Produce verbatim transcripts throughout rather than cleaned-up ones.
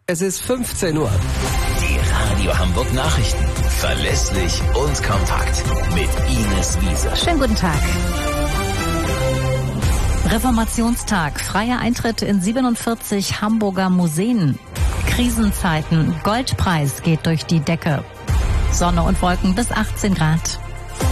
Es ist fünfzehn Uhr. Die Radio Hamburg Nachrichten. Verlässlich und kompakt. Mit Ines Wiese. Schönen guten Tag. Reformationstag. Freier Eintritt in siebenundvierzig Hamburger Museen. Krisenzeiten. Goldpreis geht durch die Decke. Sonne und Wolken bis achtzehn Grad.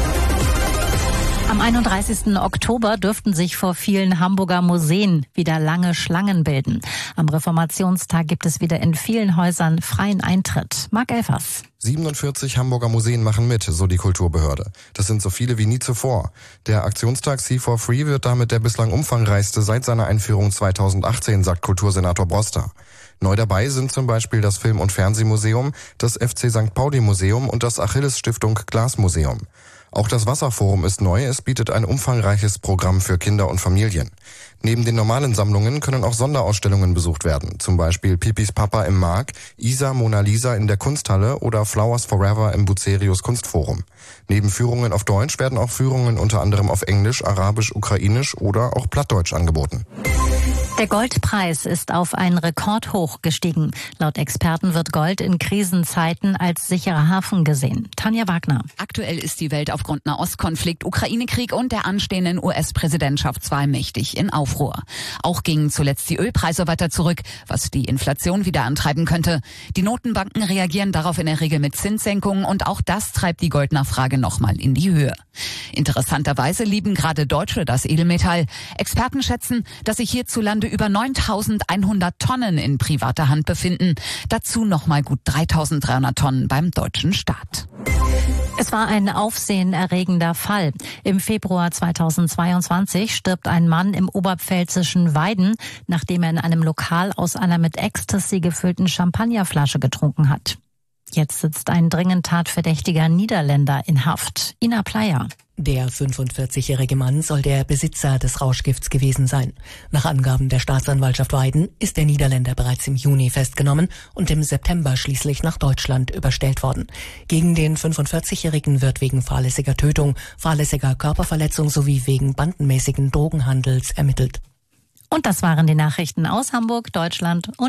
Am einunddreißigsten Oktober dürften sich vor vielen Hamburger Museen wieder lange Schlangen bilden. Am Reformationstag gibt es wieder in vielen Häusern freien Eintritt. Marc Elfers. siebenundvierzig Hamburger Museen machen mit, so die Kulturbehörde. Das sind so viele wie nie zuvor. Der Aktionstag See for Free wird damit der bislang umfangreichste seit seiner Einführung zweitausendachtzehn, sagt Kultursenator Broster. Neu dabei sind zum Beispiel das Film- und Fernsehmuseum, das F C Sankt Pauli Museum und das Achilles Stiftung Glasmuseum. Auch das Wasserforum ist neu, es bietet ein umfangreiches Programm für Kinder und Familien. Neben den normalen Sammlungen können auch Sonderausstellungen besucht werden, zum Beispiel Pipis Papa im Mark, Isa Mona Lisa in der Kunsthalle oder Flowers Forever im Bucerius Kunstforum. Neben Führungen auf Deutsch werden auch Führungen unter anderem auf Englisch, Arabisch, Ukrainisch oder auch Plattdeutsch angeboten. Der Goldpreis ist auf ein Rekordhoch gestiegen. Laut Experten wird Gold in Krisenzeiten als sicherer Hafen gesehen. Tanja Wagner. Aktuell ist die Welt aufgrund Nahostkonflikt, Ukraine-Krieg und der anstehenden U S-Präsidentschaftswahl mächtig in Aufruhr. Auch gingen zuletzt die Ölpreise weiter zurück, was die Inflation wieder antreiben könnte. Die Notenbanken reagieren darauf in der Regel mit Zinssenkungen und auch das treibt die Goldnachfrage nochmal in die Höhe. Interessanterweise lieben gerade Deutsche das Edelmetall. Experten schätzen, dass sich hierzulande über neuntausendeinhundert Tonnen in privater Hand befinden. Dazu nochmal gut dreitausenddreihundert Tonnen beim deutschen Staat. Es war ein aufsehenerregender Fall. Im Februar zweitausendzweiundzwanzig stirbt ein Mann im oberpfälzischen Weiden, nachdem er in einem Lokal aus einer mit Ecstasy gefüllten Champagnerflasche getrunken hat. Jetzt sitzt ein dringend tatverdächtiger Niederländer in Haft. Ina Pleyer. Der fünfundvierzigjährige Mann soll der Besitzer des Rauschgifts gewesen sein. Nach Angaben der Staatsanwaltschaft Weiden ist der Niederländer bereits im Juni festgenommen und im September schließlich nach Deutschland überstellt worden. Gegen den fünfundvierzigjährigen wird wegen fahrlässiger Tötung, fahrlässiger Körperverletzung sowie wegen bandenmäßigen Drogenhandels ermittelt. Und das waren die Nachrichten aus Hamburg, Deutschland und